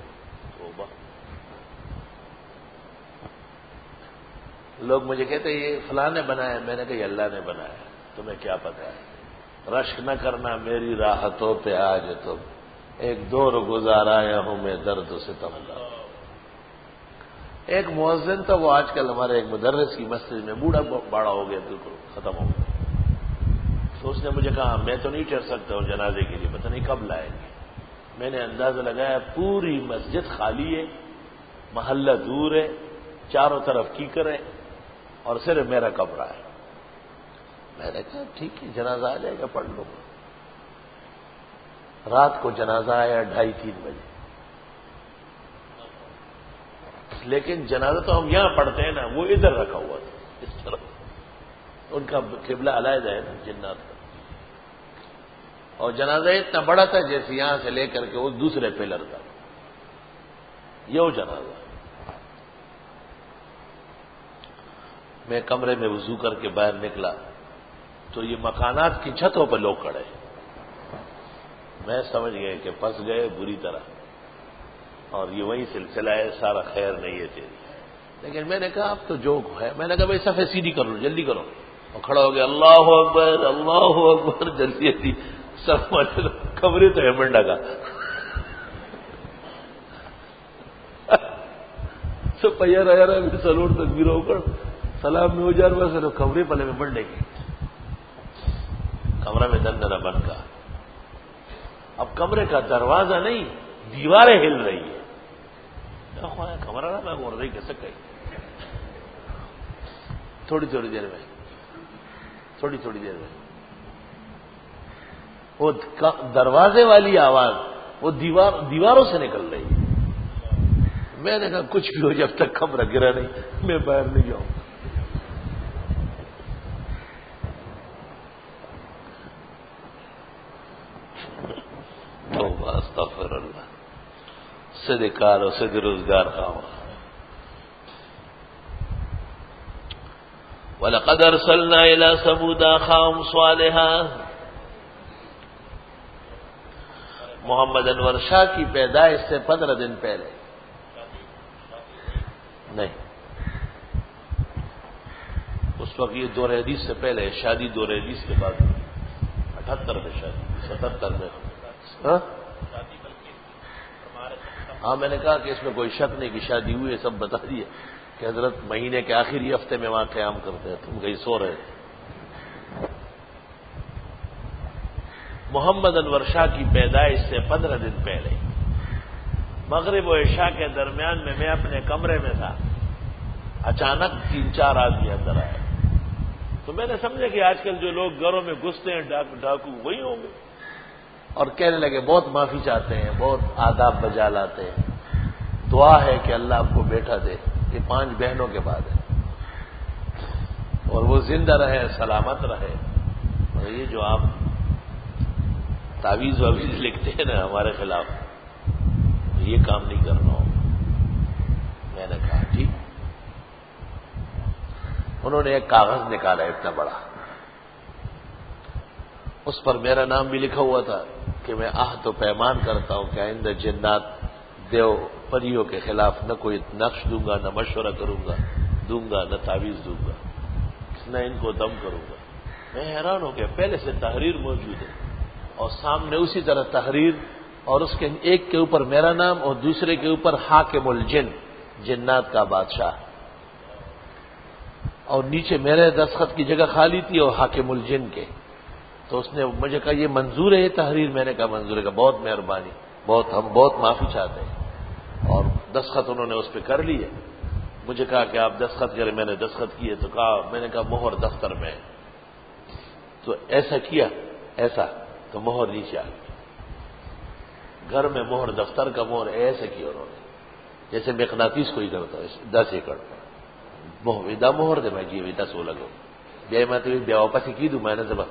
لوگ مجھے کہتے ہیں یہ فلاں نے بنایا، میں نے کہا یہ اللہ نے بنایا، تمہیں کیا پتہ ہے، رشک نہ کرنا میری راحتوں پہ آج تم، ایک دور گزار آیا ہوں میں درد و ستم اللہ۔ ایک مؤذن تھا، وہ آج کل ہمارے ایک مدرس کی مسجد میں بوڑھا باڑا ہو گیا، بالکل ختم ہو گیا، تو اس نے مجھے کہا میں تو نہیں ٹھہر سکتا ہوں جنازے کے لیے، پتہ نہیں کب لائیں گے۔ میں نے اندازہ لگایا پوری مسجد خالی ہے، محلہ دور ہے، چاروں طرف کیکر ہے، اور صرف میرا کمرہ ہے۔ میں نے کہا ٹھیک ہے جنازہ آ جائے گا، پڑھ لوں گا۔ رات کو جنازہ آیا 2:30-3 بجے، لیکن جنازہ تو ہم یہاں پڑھتے ہیں نا، وہ ادھر رکھا ہوا تھا اس طرف، ان کا قبلہ علیحدہ ہے نا جنات کا، اور جنازہ اتنا بڑا تھا جیسے یہاں سے لے کر کے وہ دوسرے پلر تھا، یہ جنازہ۔ میں کمرے میں وضو کر کے باہر نکلا تو یہ مکانات کی چھتوں پر لوگ کھڑے، میں سمجھ گئے کہ پھنس گئے بری طرح، اور یہ وہی سلسلہ ہے سارا خیر نہیں ہے تیری۔ لیکن میں نے کہا اب تو جو ہے، میں نے کہا بھائی صفحے سیدھی کر لو، جلدی کرو، اور کھڑا ہو گیا، اللہ اکبر اللہ اکبر، جلدی جلدی سب کمرے تو ہے منڈا کا سب پہیا رہا سلوڑ تکبیر ہو کر سلام میں ہو جا رہا ہے، کمرے پلے میں بڑھنے کی، کمرہ میں دن نہ بن کا، اب کمرے کا دروازہ نہیں دیواریں ہل رہی ہے، کمرہ نہ میں بول رہی کیسے کہیں، تھوڑی دیر میں وہ دروازے والی آواز وہ دیواروں سے نکل رہی ہے۔ میں نے کہا کچھ بھی ہو جب تک کمرہ گرا نہیں میں باہر نہیں جاؤں گا۔ استغفر اللہ، صدقار و صد روزگار خواہ۔ وَلَقَدْ أَرْسَلْنَا إِلَىٰ ثَمُودَ أَخَاهُمْ صَالِحًا، محمد انور شاہ کی پیدائش سے 15 دن پہلے نہیں، اس وقت یہ دور حدیث سے پہلے، شادی دور حدیث کے بعد 78 میں شادی، 77 میں ہاں میں نے کہا کہ اس میں کوئی شک نہیں کہ شادی ہوئی ہے، سب بتا دیے کہ حضرت مہینے کے آخری ہفتے میں وہاں قیام کرتے ہیں، تم کہیں سو رہے تھے۔ محمد انور شاہ کی پیدائش سے 15 دن پہلے مغرب و عشاء کے درمیان میں اپنے کمرے میں تھا، اچانک 3-4 آدمی اندر آئے، تو میں نے سمجھا کہ آج کل جو لوگ گھروں میں گھستے ہیں ڈاکو وہی ہوں گے، اور کہنے لگے بہت معافی چاہتے ہیں، بہت آداب بجا لاتے ہیں، دعا ہے کہ اللہ آپ کو بیٹا دے، یہ 5 بہنوں کے بعد ہے، اور وہ زندہ رہے، سلامت رہے، اور یہ جو آپ تعویذ واویز لکھتے ہیں نا ہمارے خلاف، یہ کام نہیں کرنا ہو۔ میں نے کہا ٹھیک۔ انہوں نے ایک کاغذ نکالا اتنا بڑا، اس پر میرا نام بھی لکھا ہوا تھا کہ میں عہد و پیمان کرتا ہوں کہ آئندہ جنات دیو پریوں کے خلاف نہ کوئی نقش دوں گا، نہ مشورہ دوں گا، نہ تعویذ دوں گا، نہ ان کو دم کروں گا۔ میں حیران ہو گیا، پہلے سے تحریر موجود ہے اور سامنے اسی طرح تحریر، اور اس کے ایک کے اوپر میرا نام اور دوسرے کے اوپر حاکم الجن، جنات کا بادشاہ، اور نیچے میرے دستخط کی جگہ خالی تھی اور حاکم الجن کے۔ تو اس نے مجھے کہا یہ منظور ہے یہ تحریر؟ میں نے کہا منظور ہے، کہ بہت مہربانی، ہم بہت معافی چاہتے ہیں، اور دستخط انہوں نے اس پہ کر لی ہے۔ مجھے کہا کہ آپ دستخط کریں، میں نے دستخط کیے، تو کہا میں نے کہا مہر دفتر میں ہے، تو ایسا کیا، ایسا تو مہر نیچے آ گئی، گھر میں مہر، دفتر کا مہر ایسے کیا انہوں نے جیسے مقناطیس کوئی کرتا ہے، 10 ایکڑ ودا مہر دے میں جی ودا 16 کو بے مت بے واپس کی دوں میں نے جب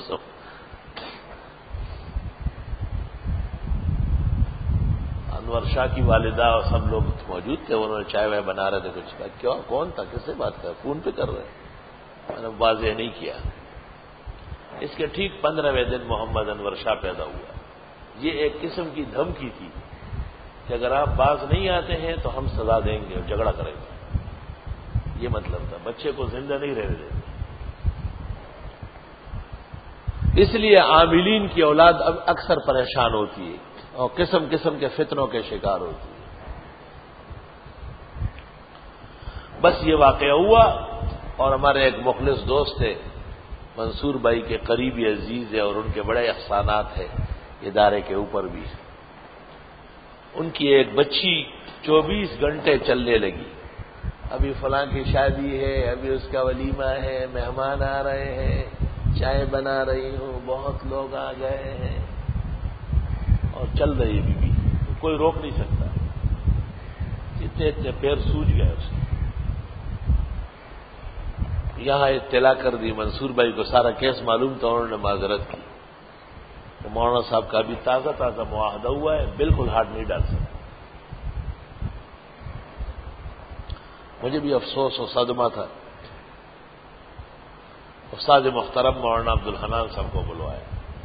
انور شاہ کی والدہ اور سب لوگ موجود تھے، انہوں نے چائے وائے بنا رہے تھے، کچھ کہا کیا کون تھا، کس سے بات کر، فون پہ کر رہے ہیں؟ میں نے واضح نہیں کیا۔ اس کے ٹھیک 15ویں دن محمد انور شاہ پیدا ہوا۔ یہ ایک قسم کی دھمکی تھی کہ اگر آپ باز نہیں آتے ہیں تو ہم سزا دیں گے اور جھگڑا کریں گے، یہ مطلب تھا، بچے کو زندہ نہیں رہنے دیں گے۔ اس لیے عاملین کی اولاد اب اکثر پریشان ہوتی ہے اور قسم قسم کے فتنوں کے شکار ہوتی ہے۔ بس یہ واقعہ ہوا، اور ہمارے ایک مخلص دوست تھے منصور بھائی کے قریبی عزیز ہے، اور ان کے بڑے احسانات ہیں ادارے کے اوپر بھی۔ ان کی ایک بچی 24 گھنٹے چلنے لگی، ابھی فلاں کی شادی ہے، ابھی اس کا ولیمہ ہے، مہمان آ رہے ہیں، چائے بنا رہی ہوں، بہت لوگ آ گئے ہیں، اور چل رہی ہے بیوی، کوئی روک نہیں سکتا، اتنے اتنے پیر سوج گئے اس کے۔ یہاں اطلاع کر دی منصور بھائی کو، سارا کیس معلوم تھا، انہوں نے معذرت کی کہ مولانا صاحب کا ابھی تازہ معاہدہ ہوا ہے، بالکل ہاتھ نہیں ڈال سکتا۔ مجھے بھی افسوس و صدمہ تھا۔ استاد محترم مولانا عبدالحنان صاحب کو بلوایا،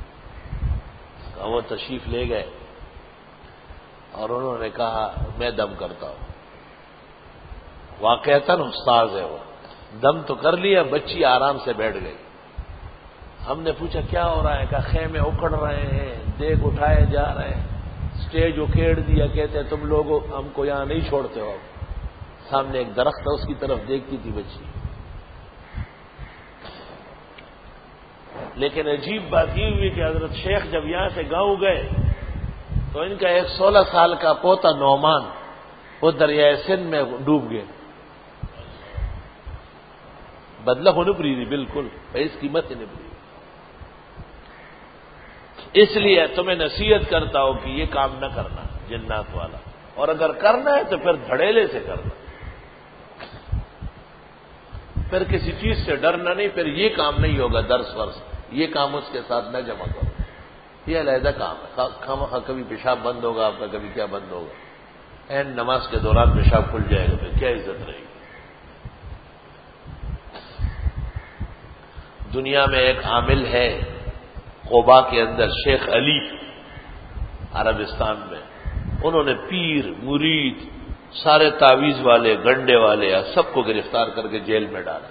وہ تشریف لے گئے اور انہوں نے کہا میں دم کرتا ہوں۔ واقعتاً استاد ہے وہ، دم تو کر لیا، بچی آرام سے بیٹھ گئی۔ ہم نے پوچھا کیا ہو رہا ہے، کہا خیمے اکھڑ رہے ہیں، دیگ اٹھائے جا رہے ہیں، سٹیج اکھیڑ دیا، کہتے ہیں تم لوگ ہم کو یہاں نہیں چھوڑتے ہو۔ سامنے ایک درخت ہے، اس کی طرف دیکھتی تھی بچی۔ لیکن عجیب بات یہ ہوئی کہ حضرت شیخ جب یہاں سے گاؤں گئے تو ان کا ایک 16 سال کا پوتا نعمان وہ دریائے سندھ میں ڈوب گئے۔ بدلہ ہونے پری تھی، بالکل اس قیمت نہیں پری۔ اس لیے تمہیں نصیحت کرتا ہوں کہ یہ کام نہ کرنا جنات والا، اور اگر کرنا ہے تو پھر دھڑیلے سے کرنا، پھر کسی چیز سے ڈرنا نہیں، پھر یہ کام نہیں ہوگا، درس ورس یہ کام اس کے ساتھ نہ جمع کرو، یہ علیحدہ کام ہے۔ کبھی پیشاب بند ہوگا آپ کا، کبھی کیا بند ہوگا، این نماز کے دوران پیشاب کھل جائے گا، پھر کیا عزت رہے گی۔ دنیا میں ایک عامل ہے قباء کے اندر، شیخ علی عربستان میں، انہوں نے پیر، مرید، سارے تعویذ والے، گنڈے والے سب کو گرفتار کر کے جیل میں ڈالا۔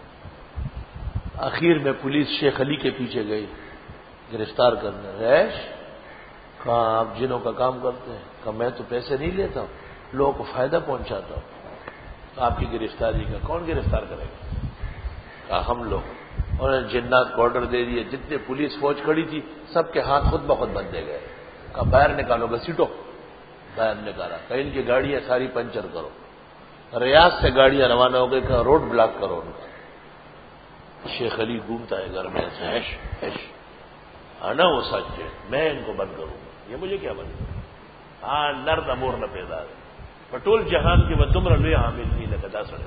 آخر میں پولیس شیخ علی کے پیچھے گئی گرفتار کرنے۔ ریش کہاں آپ جنوں کا کام کرتے ہیں؟ کہا میں تو پیسے نہیں لیتا ہوں، لوگوں کو فائدہ پہنچاتا ہوں۔ آپ کی گرفتاری کا کون گرفتار کرے گا؟ کہا ہم لوگ۔ انہوں نے جنات کو آرڈر دے دیے، جتنے پولیس فوج کھڑی تھی سب کے ہاتھ خود بخود بندے گئے۔ کہا باہر نکالو گا سیٹو، باہر نکالا۔ کہ ان کی گاڑیاں ساری پنچر کرو۔ ریاض سے گاڑیاں روانہ ہو گئی، کہا روڈ بلاک کرو ان کا۔ شیخ علی گھومتا ہے گھر میں ایسے، آنا وہ سچ ہے، میں ان کو بند کروں گا، یہ مجھے کیا بند کروں؟ ہاں نرد امور نہ پیدا ہے پٹول جہان کی وہ تمر لے حامل نہیں لگتا سڑے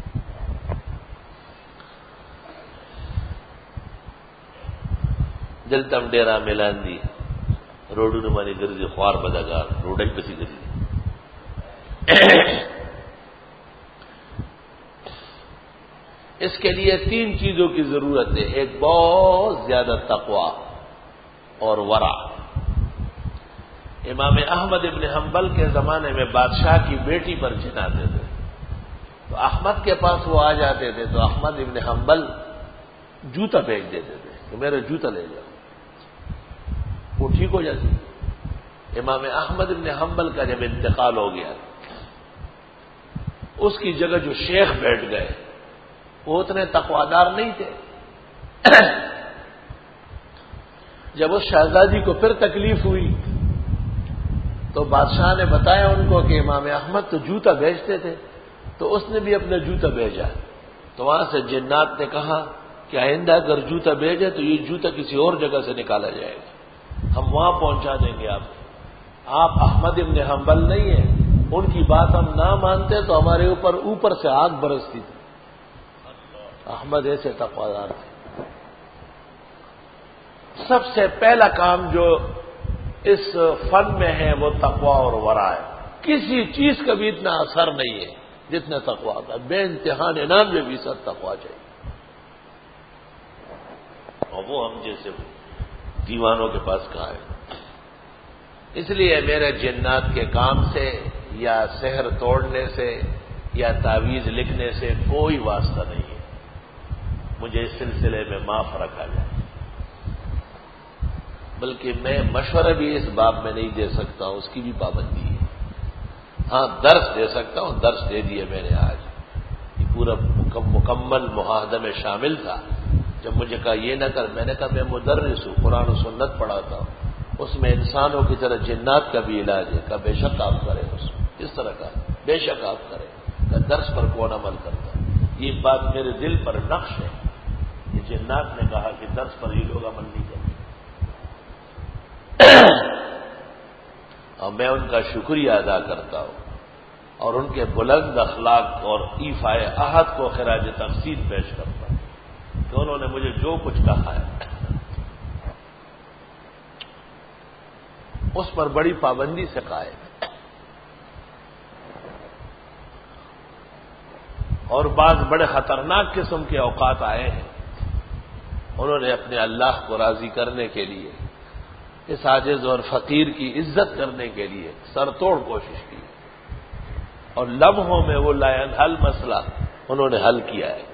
دلتم ڈیرا ملان دی روڈو نمانی گردی خوار بدگار روڈی پسی گردی۔ اس کے لیے 3 چیزوں کی ضرورت ہے، ایک بہت زیادہ تقوی اور ورع۔ امام احمد ابن حنبل کے زمانے میں بادشاہ کی بیٹی پر جناتے تھے، تو احمد کے پاس وہ آ جاتے تھے تو احمد ابن حنبل جوتا پھینک دیتے تھے کہ میرا جوتا لے جاؤ، وہ ٹھیک ہو جاتی۔ امام احمد ابن حنبل کا جب انتقال ہو گیا، اس کی جگہ جو شیخ بیٹھ گئے وہ اتنے تقوادار نہیں تھے۔ جب اس شہزادی کو پھر تکلیف ہوئی تو بادشاہ نے بتایا ان کو کہ امام احمد تو جوتا بھیجتے تھے، تو اس نے بھی اپنا جوتا بھیجا۔ تو وہاں سے جنات نے کہا کہ آئندہ اگر جوتا بھیجے تو یہ جوتا کسی اور جگہ سے نکالا جائے گا، ہم وہاں پہنچا دیں گے آپ احمد ابن حنبل نہیں ہیں، ان کی بات ہم نہ مانتے تو ہمارے اوپر سے آگ برستی تھی۔ احمد ایسے تقویدار تھے۔ سب سے پہلا کام جو اس فن میں ہے وہ تقوی اور ورع ہے۔ کسی چیز کا بھی اتنا اثر نہیں ہے جتنا تقوی کا، بے انتہا 99% تقوی چاہیے، اور وہ ہم جیسے دیوانوں کے پاس کہاں ہے۔ اس لیے میرے جنات کے کام سے یا سحر توڑنے سے یا تعویذ لکھنے سے کوئی واسطہ نہیں ہے، مجھے اس سلسلے میں معاف رکھا جائے۔ بلکہ میں مشورہ بھی اس باب میں نہیں دے سکتا ہوں، اس کی بھی پابندی ہے۔ ہاں درس دے سکتا ہوں، درس دے دیے میں نے آج، یہ پورا مکمل معاہدہ میں شامل تھا۔ جب مجھے کہا یہ نہ کر، میں نے کہا میں مدرس ہوں، قرآن و سنت پڑھاتا ہوں، اس میں انسانوں کی طرح جنات کا بھی علاج ہے۔ کہا بے شک آپ کریں، اس طرح کا بے شک آپ کریں۔ کہا درس پر کون عمل کرتا ہے؟ یہ بات میرے دل پر نقش ہے۔ یہ جنات نے کہا کہ درس پر یہ لوگ عمل نہیں کرتے، اور میں ان کا شکریہ ادا کرتا ہوں اور ان کے بلند اخلاق اور ایفائے عہد کو خراج تحسین پیش کرتا ہوں کہ انہوں نے مجھے جو کچھ کہا ہے اس پر بڑی پابندی سے قائم ہے۔ اور بعض بڑے خطرناک قسم کے اوقات آئے ہیں، انہوں نے اپنے اللہ کو راضی کرنے کے لیے، اس عاجز اور فقیر کی عزت کرنے کے لیے سر توڑ کوشش کی، اور لمحوں میں وہ لا ینحل مسئلہ انہوں نے حل کیا ہے۔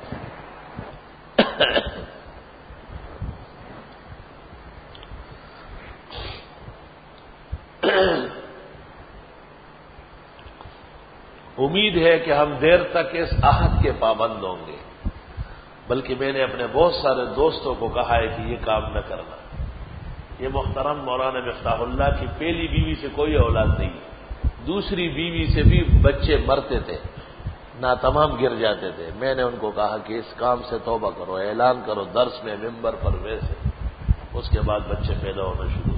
امید ہے کہ ہم دیر تک اس عہد کے پابند ہوں گے، بلکہ میں نے اپنے بہت سارے دوستوں کو کہا ہے کہ یہ کام نہ کرنا۔ یہ محترم مولانا مفتاح اللہ کی پہلی بیوی سے کوئی اولاد نہیں، دوسری بیوی سے بھی بچے مرتے تھے، ناتمام گر جاتے تھے۔ میں نے ان کو کہا کہ اس کام سے توبہ کرو، اعلان کرو درس میں، ممبر پر، ویسے اس کے بعد بچے پیدا ہونا شروع